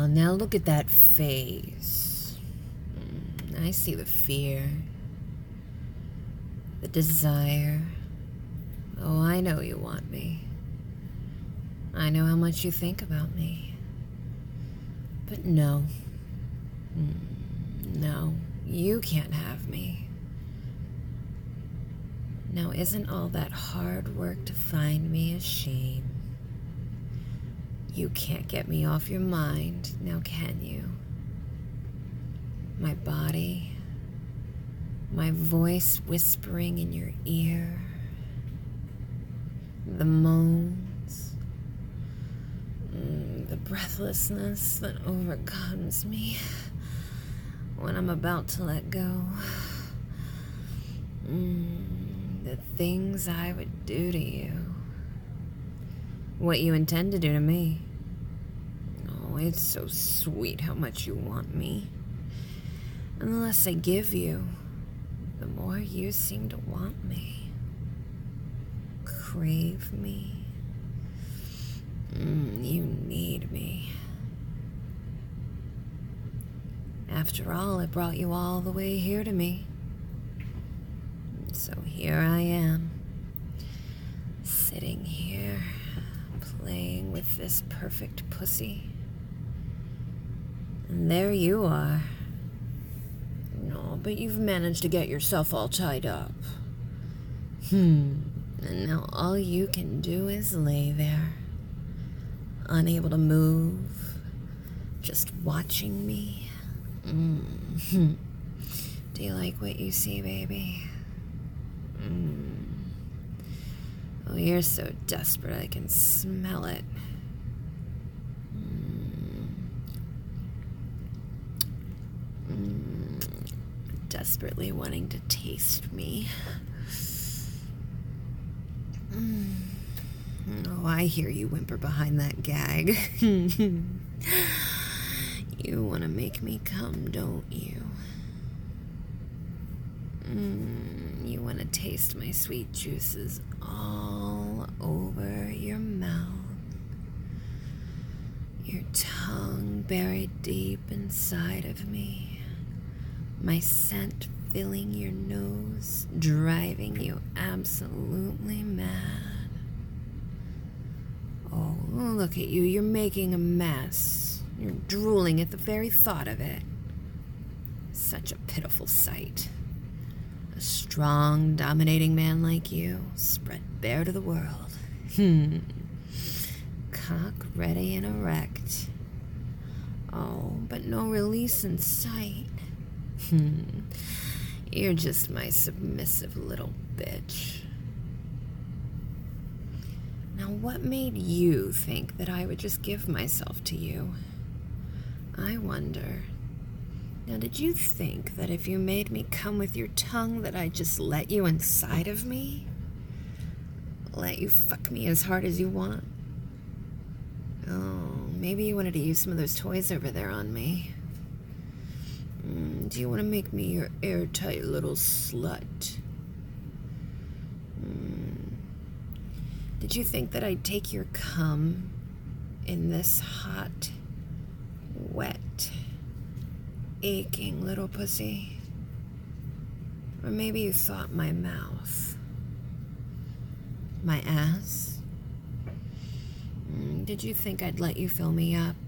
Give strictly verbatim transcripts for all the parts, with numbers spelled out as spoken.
now look at that face. I see the fear, the desire. Oh, I know you want me. I know how much you think about me. But no. No, you can't have me. Now, isn't all that hard work to find me a shame? You can't get me off your mind, now can you? My body, my voice whispering in your ear, the moans, mm, the breathlessness that overcomes me when I'm about to let go. Mm, the things I would do to you. What you intend to do to me. Oh, it's so sweet how much you want me. And the less I give you, the more you seem to want me. Crave me. Mm, you need me. After all, it brought you all the way here to me. So here I am, sitting here, playing with this perfect pussy. And there you are. No, but you've managed to get yourself all tied up. Hmm. And now all you can do is lay there, unable to move, just watching me. Mm. Do you like what you see, baby? Mm. Oh, you're so desperate I can smell it. Mm. Mm. Desperately wanting to taste me. Mm. Oh, I hear you whimper behind that gag. You want to make me come, don't you? Mm, you want to taste my sweet juices all over your mouth. Your tongue buried deep inside of me. My scent filling your nose, driving you absolutely mad. Oh, look at you. You're making a mess. You're drooling at the very thought of it. Such a pitiful sight. A strong, dominating man like you, spread bare to the world. Hmm. Cock ready and erect. Oh, but no release in sight. Hmm. You're just my submissive little bitch. Now, what made you think that I would just give myself to you? I wonder. Now, did you think that if you made me come with your tongue that I'd just let you inside of me? Let you fuck me as hard as you want? Oh, maybe you wanted to use some of those toys over there on me. Mm, do you want to make me your airtight little slut? Mm. Did you think that I'd take your cum in this hot, wet, aching little pussy? Or maybe you thought my mouth, my ass? Mm, did you think I'd let you fill me up?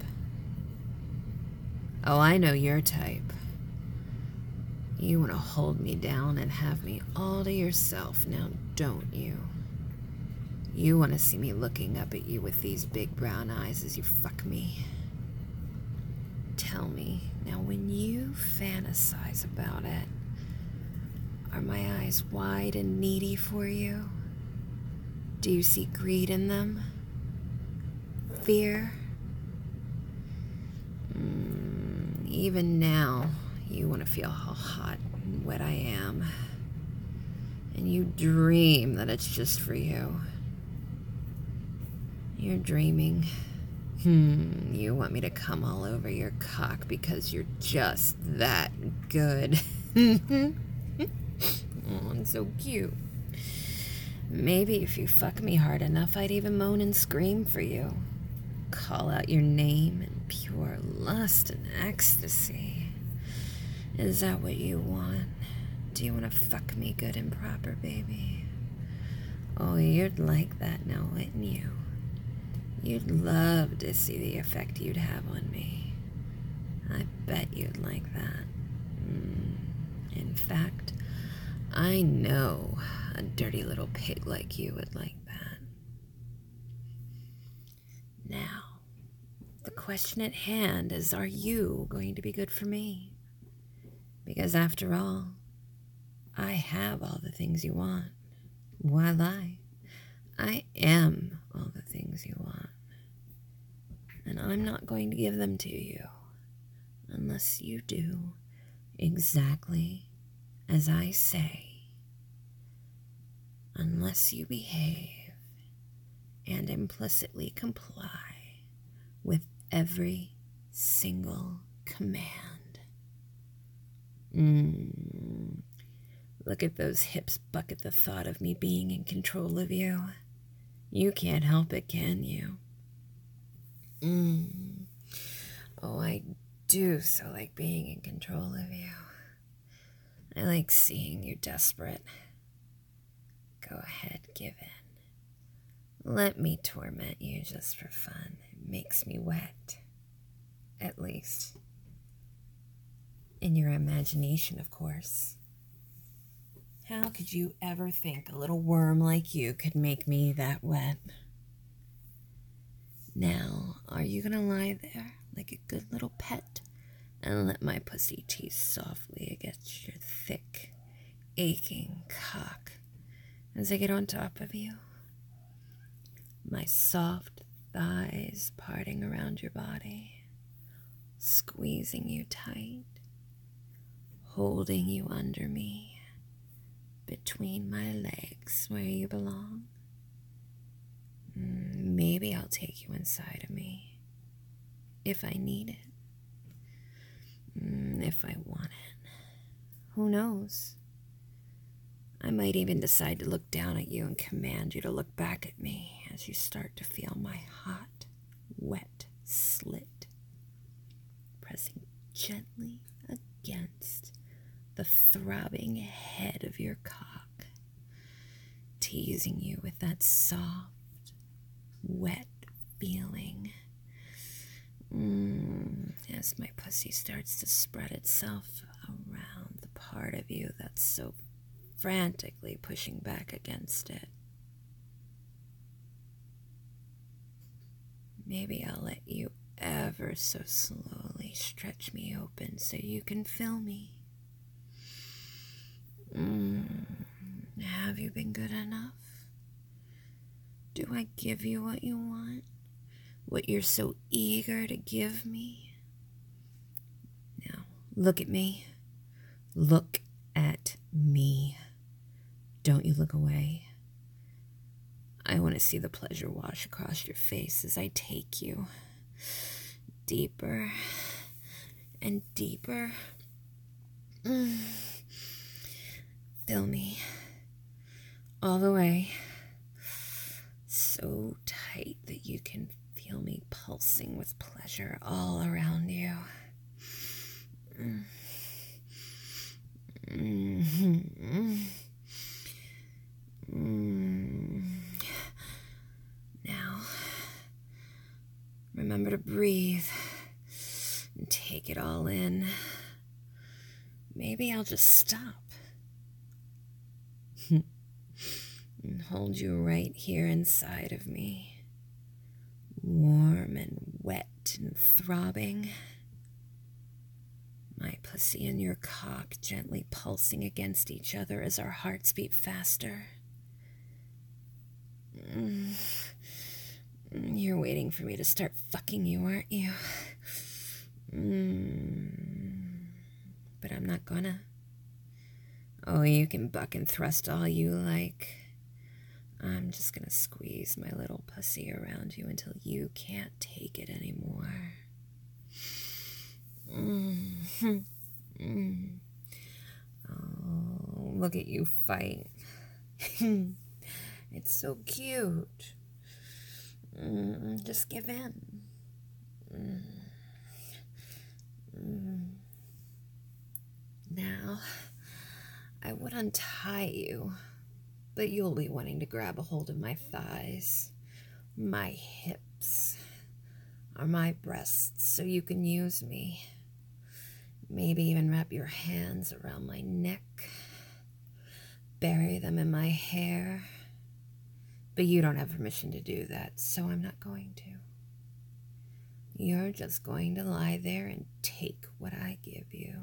Oh, I know your type. You want to hold me down and have me all to yourself, now don't you? You want to see me looking up at you with these big brown eyes as you fuck me. Tell me, now when you fantasize about it, are my eyes wide and needy for you? Do you see greed in them? Fear? Mm, even now, you want to feel how hot and wet I am. And you dream that it's just for you. You're dreaming. Hmm, you want me to come all over your cock because you're just that good. Oh, I'm so cute. Maybe if you fuck me hard enough, I'd even moan and scream for you. call out your name in pure lust and ecstasy. Is that what you want? Do you want to fuck me good and proper, baby? Oh, you'd like that now, wouldn't you? You'd love to see the effect you'd have on me. I bet you'd like that. Mm. In fact, I know a dirty little pig like you would like that. Now, the question at hand is, are you going to be good for me? Because after all, I have all the things you want. Why lie? I am all the things you want. And I'm not going to give them to you unless you do exactly as I say. Unless you behave and implicitly comply with every single command. Mm. Look at those hips buck at the thought of me being in control of you. You can't help it, can you? Mm. Oh, I do so like being in control of you. I like seeing you desperate. Go ahead, give in. Let me torment you just for fun. It makes me wet. At least. In your imagination, of course. How could you ever think a little worm like you could make me that wet? Now, are you gonna lie there like a good little pet and let my pussy tease softly against your thick, aching cock as I get on top of you? My soft thighs parting around your body, squeezing you tight, holding you under me, between my legs where you belong. Maybe I'll take you inside of me, if I need it, if I want it. Who knows? I might even decide to look down at you and command you to look back at me as you start to feel my hot, wet slit pressing gently against the throbbing head of your cock, teasing you with that soft, wet feeling. Mm, as my pussy starts to spread itself around the part of you that's so frantically pushing back against it. Maybe I'll let you ever so slowly stretch me open so you can feel me. Mm, have you been good enough? Do I give you what you want? What you're so eager to give me? Now, look at me. Look at me. Don't you look away. I want to see the pleasure wash across your face as I take you deeper and deeper. Mm. Fill me all the way, so tight that you can feel me pulsing with pleasure all around you. Mm. Mm-hmm. Mm. Now, remember to breathe and take it all in. Maybe I'll just stop and hold you right here inside of me, warm and wet and throbbing. My pussy and your cock gently pulsing against each other as our hearts beat faster. Mm. You're waiting for me to start fucking you, aren't you? Mm. But I'm not gonna. Oh, you can buck and thrust all you like. I'm just gonna squeeze my little pussy around you until you can't take it anymore. Mm-hmm. Mm. Oh, look at you fight. It's so cute. Mm, just give in. Mm. Mm. Now, I would untie you, but you'll be wanting to grab a hold of my thighs, my hips, or my breasts so you can use me. Maybe even wrap your hands around my neck, bury them in my hair. But you don't have permission to do that, so I'm not going to. You're just going to lie there and take what I give you.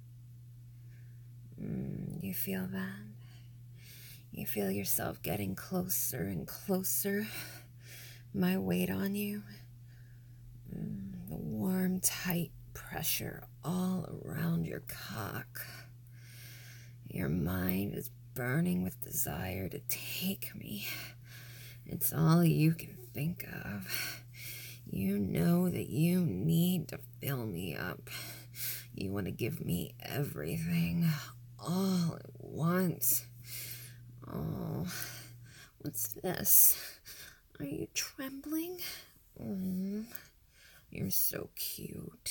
Mm, you feel that? You feel yourself getting closer and closer. My weight on you. Mm, the warm, tight pressure all around your cock. Your mind is burning with desire to take me. It's all you can think of. You know that you need to fill me up. You want to give me everything, all at once. Oh, what's this? Are you trembling? Mm, you're so cute.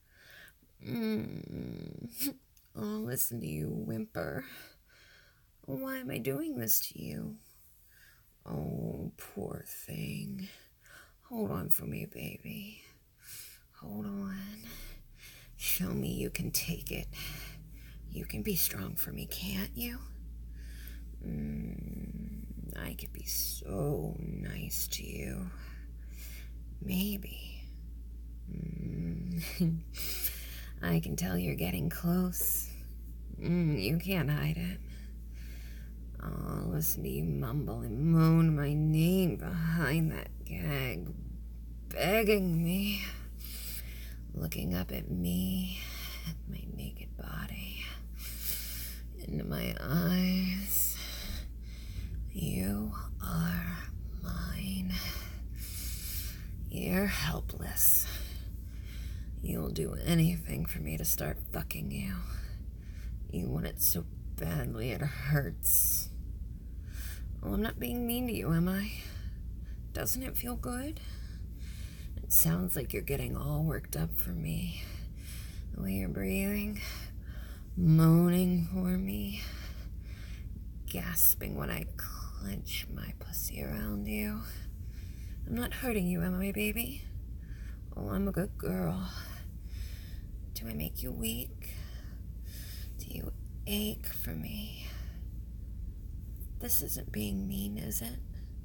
Mm. Oh, listen to you whimper. Why am I doing this to you? Oh, poor thing. Hold on for me, baby. Hold on. Show me you can take it. You can be strong for me, can't you? Mm, I could be so nice to you. Maybe. Mm. I can tell you're getting close. Mm, you can't hide it. Oh, listen to you mumble and moan my name behind that gag, begging me, looking up at me, at my naked body, into my eyes. You are mine. You're helpless. You'll do anything for me to start fucking you. You want it so badly it hurts. Oh, I'm not being mean to you, am I? Doesn't it feel good? It sounds like you're getting all worked up for me. The way you're breathing, moaning for me, gasping when I clench my pussy around you. I'm not hurting you, am I, baby? Oh, I'm a good girl. Do I make you weak? Do you ache for me? This isn't being mean, is it?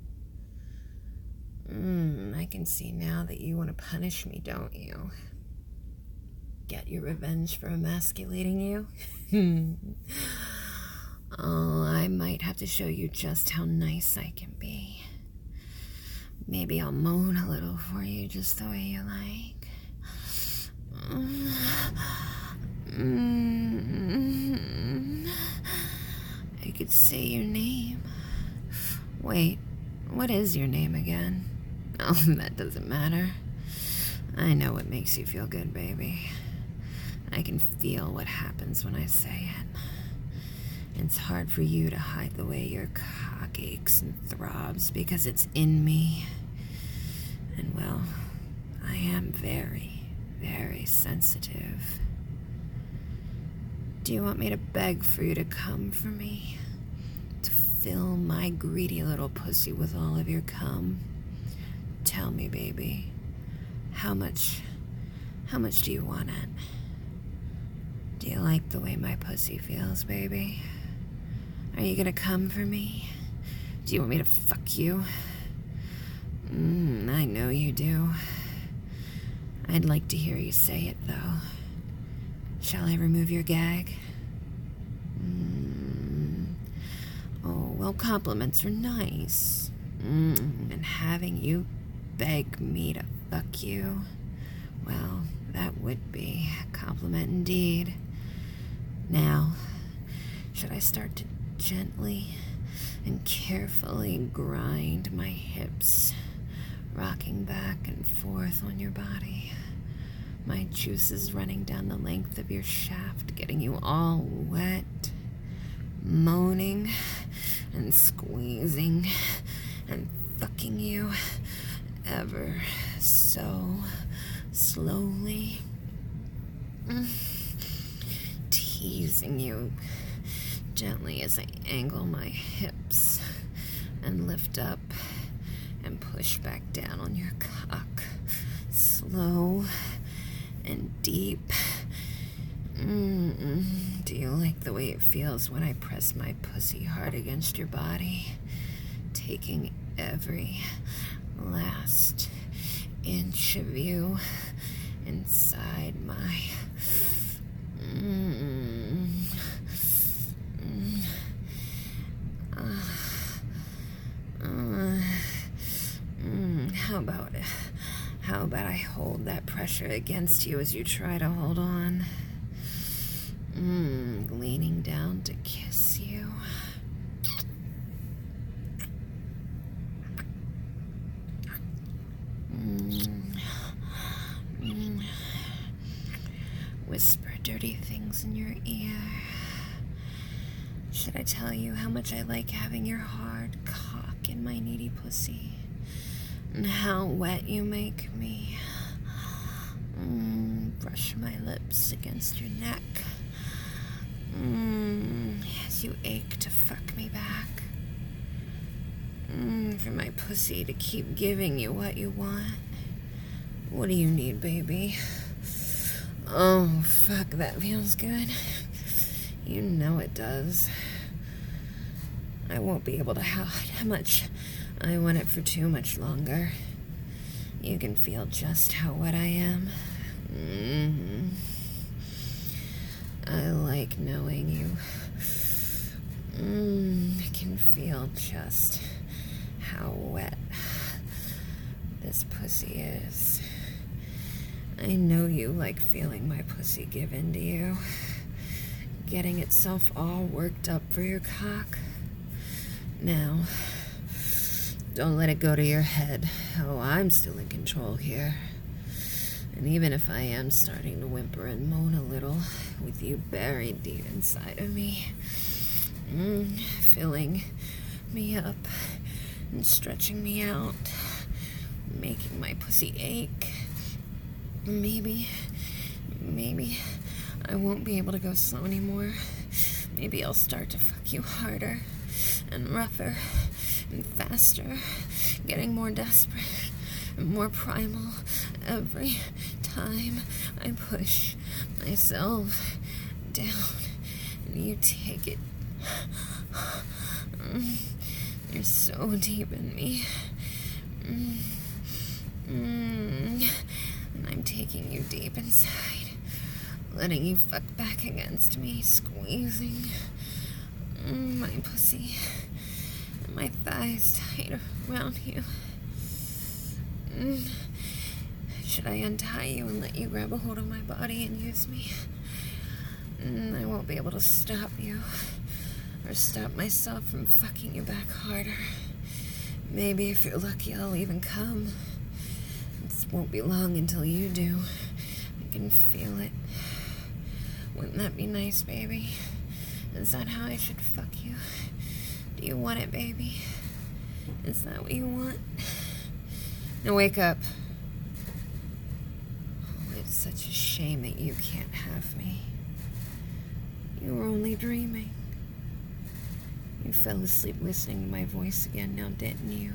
Mmm, I can see now that you want to punish me, don't you? Get your revenge for emasculating you? Oh, I might have to show you just how nice I can be. Maybe I'll moan a little for you just the way you like. Mm-hmm. I could say your name. Wait, what is your name again? Oh, that doesn't matter. I know what makes you feel good, baby. I can feel what happens when I say it. It's hard for you to hide the way your cock aches and throbs because it's in me. And well, I am very, very sensitive. Do you want me to beg for you to come for me? To fill my greedy little pussy with all of your cum? Tell me, baby, how much, how much do you want it? Do you like the way my pussy feels, baby? Are you gonna come for me? Do you want me to fuck you? Mm, I know you do. I'd like to hear you say it, though. Shall I remove your gag? Mm. Oh, well, compliments are nice. Mm, and having you beg me to fuck you, well, that would be a compliment indeed. Now, should I start to gently and carefully grind my hips, rocking back and forth on your body, my juices running down the length of your shaft, getting you all wet, moaning and squeezing and fucking you ever so slowly, teasing you gently as I angle my hips and lift up and push back down on your cock, slow and deep. Mm-mm. Do you like the way it feels when I press my pussy hard against your body, taking every last inch of you inside my mm, mm, uh, uh, mm, how about it? How about I hold that pressure against you as you try to hold on? Mm, leaning down to kiss you. Mm, mm. Whisper dirty things in your ear. Should I tell you how much I like having your hard cock in my needy pussy? And how wet you make me. Mm, brush my lips against your neck. Mm, as you ache to fuck me back. Mm, for my pussy to keep giving you what you want. What do you need, baby? Oh, fuck, that feels good. You know it does. I won't be able to hide how much I want it for too much longer. You can feel just how wet I am. Mm-hmm. I like knowing you. Mm, I can feel just how wet this pussy is. I know you like feeling my pussy give in to you. Getting itself all worked up for your cock. Now, don't let it go to your head. Oh, I'm still in control here. And even if I am starting to whimper and moan a little, with you buried deep inside of me, mm, filling me up and stretching me out, making my pussy ache, maybe, maybe I won't be able to go slow anymore. Maybe I'll start to fuck you harder and rougher and faster, getting more desperate and more primal every time I push myself down and you take it. You're so deep in me. And I'm taking you deep inside, letting you fuck back against me, squeezing my pussy and my thighs tight around you. Should I untie you and let you grab a hold of my body and use me? I won't be able to stop you or stop myself from fucking you back harder. Maybe if you're lucky, I'll even come. It won't be long until you do. I can feel it. Wouldn't that be nice, baby? Is that how I should fuck you? Do you want it, baby? Is that what you want? Now wake up. Oh, it's such a shame that you can't have me. You were only dreaming. You fell asleep listening to my voice again now, didn't you?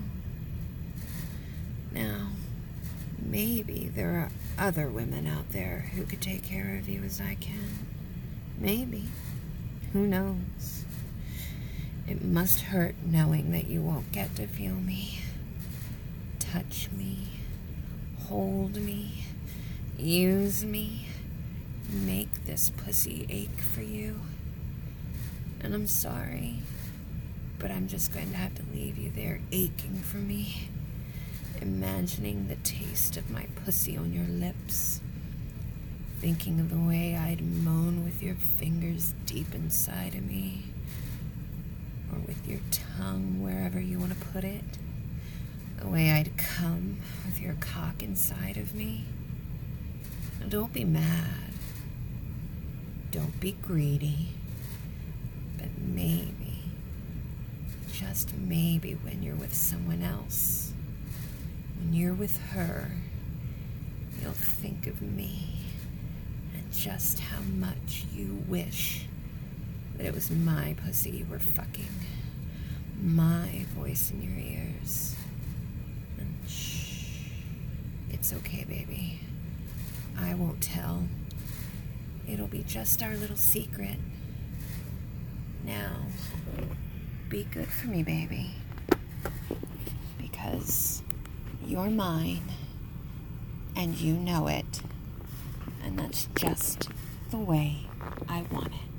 Now, maybe there are other women out there who could take care of you as I can. Maybe. Who knows? It must hurt knowing that you won't get to feel me, touch me, hold me, use me, make this pussy ache for you. And I'm sorry, but I'm just going to have to leave you there aching for me, imagining the taste of my pussy on your lips, thinking of the way I'd moan with your fingers deep inside of me, or with your tongue wherever you want to put it, the way I'd come with your cock inside of me. Now don't be mad, don't be greedy, but maybe, just maybe when you're with someone else, when you're with her, you'll think of me and just how much you wish that it was my pussy you were fucking, my voice in your ears. And shh, it's okay, baby. I won't tell. It'll be just our little secret. Now, be good for me, baby. Because you're mine, and you know it. And that's just the way I want it.